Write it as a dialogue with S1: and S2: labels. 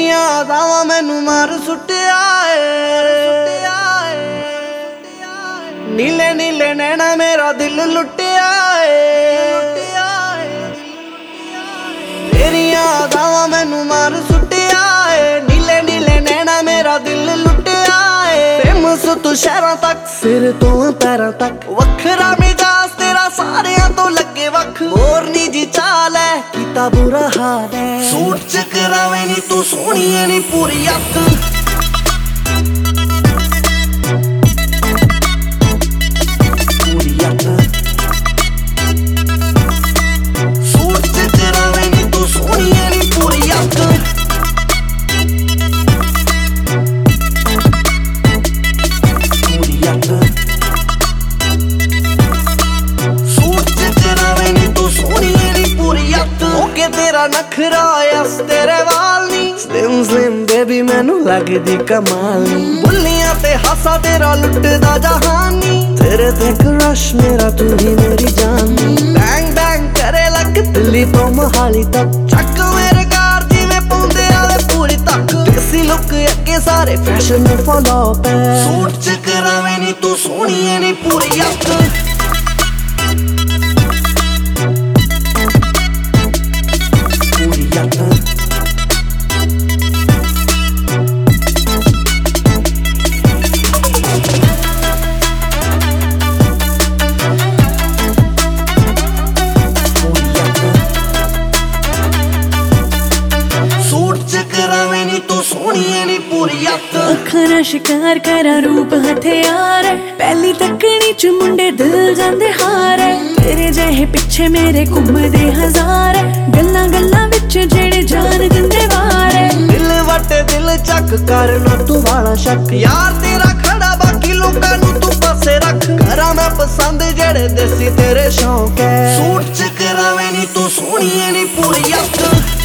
S1: तेरियां अदावां मैनू मार सुट्टिया नीले नीले नैना मेरा दिल लुटिया तेरियां अदावां मैनू मार सुट्टिया नीले नीले नैना मेरा दिल लुटिया फेमस तू शहरां तक सिर तो पैरां तक वखरा मिजाज तेरा सारियां तो लगे वख मोरनी जी चाल है कीता बुरा हाल है सूट च करावे नी तू सोहनी है नी पूरी अक तेरा नखरा यस तेरे वाल नी स्लिम स्लिम बेबी मैनू लगदी कमाल नी बुल्लियां ते हासा तेरा लुटदा जहानी तेरे ते क्रश मेरा तू ही मेरी जान बैंग बैंग करे लग दिल्ली तो मोहाली तक चक मेरे कार जिवें पौंदे आले पूरी तक देसी लुक अगे सारे फैशन में फॉलो पे सूट च करावे नी तू सोहनी है नी पूरी अक
S2: अखां शिकार करा रूप हथियार है पहली तकनी च मुंडे दिल जांदे हार है तेरे जहे पिछे मेरे घूमदे हजार है गल्लां गल्लां विच जेड़े जान दिंदे वार है
S1: दिल वटे दिल चक करना तू वाला शक यार तेरा खड़ा बाकी लोकां नू तू पासे रख करा मैं पसंद जेड़े देसी तेरे शौक है सूट च करावे नी तू सोहनी है नी पूरी अक